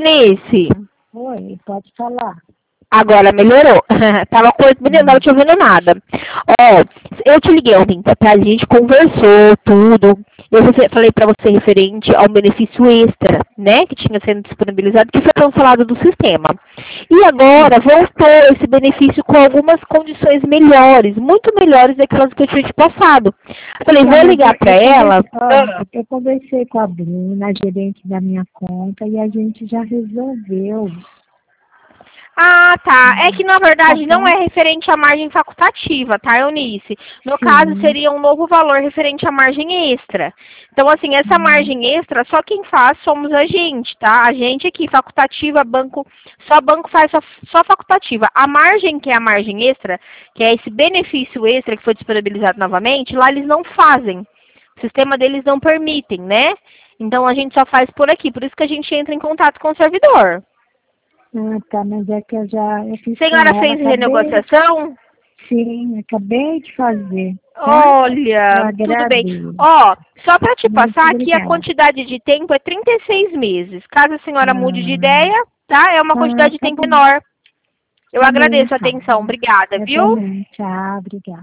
Eunice, Oi, pode falar. agora melhorou. Tava coisa, menina, não tava te ouvindo nada. Ó, eu te liguei ontem, tá? A gente conversou tudo. Falei pra você referente ao benefício extra, né? Que tinha sendo disponibilizado, que foi cancelado do sistema. E agora voltou esse benefício com algumas condições melhores, muito melhores daquelas que eu tinha te passado. Falei, vou ligar pra ela. Eu conversei com a Bruna, gerente da minha conta, e a gente já resolveu. Ah, tá. É que, na verdade, não é referente à margem facultativa, tá, Eunice? No caso, seria um novo valor referente à margem extra. Então, assim, essa margem extra, só quem faz somos a gente, tá? A gente aqui, facultativa, banco faz só facultativa. A margem, que é a margem extra, que é esse benefício extra que foi disponibilizado novamente, lá eles não fazem. O sistema deles não permitem, né? Então, a gente só faz por aqui. Por isso que a gente entra em contato com o servidor. Ah, tá, mas é que eu fiz com Senhora ela, fez renegociação? Sim, acabei de fazer, tá? Eu Olha, tudo bem. agradeço. Ó, só para te Muito passar aqui, a obrigada. quantidade de tempo é 36 meses. Caso a senhora mude de ideia, tá? É uma quantidade de Tá tempo bom. menor. Eu Tá bom, agradeço a então. atenção. Obrigada, Eu viu? também. Tchau, obrigada.